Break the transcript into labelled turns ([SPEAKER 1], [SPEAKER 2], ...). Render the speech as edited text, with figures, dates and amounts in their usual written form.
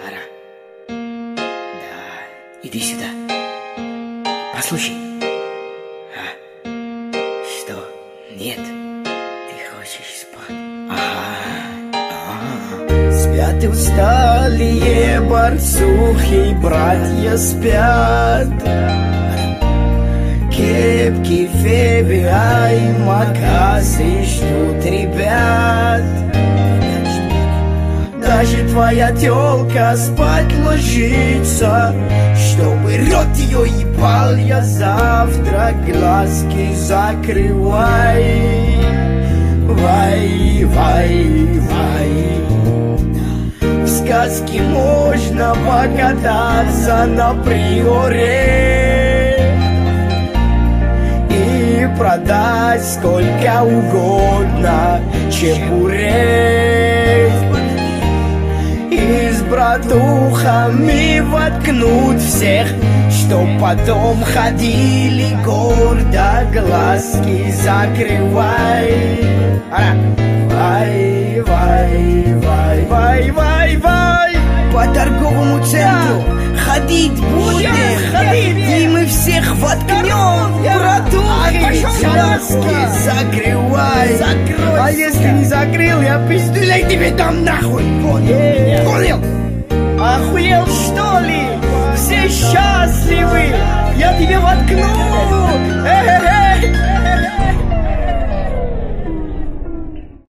[SPEAKER 1] Ара. Да, иди сюда. Послушай. Что? Нет? Ты хочешь спать? Спят усталые борцухи, братья спят. Кепки, Феби, макасы ждут ребят. Даже твоя тёлка спать ложится, чтобы рот её ебал я завтра. Глазки закрывай. Вай, вай, вай. В сказке можно покататься на приоре и продать сколько угодно чепуре. И с братухами воткнут всех, чтоб потом ходили гордо, глазки закрывай. Вай, вай, вай, вай, вай, вай. По торговому центру ходить будем, и мы всех воткнем, братухи, глазки закрывай. А если не закрыл, я пиздюлей тебе дам нахуй. Понял? Охуел, что ли? Все счастливы. Я тебе воткну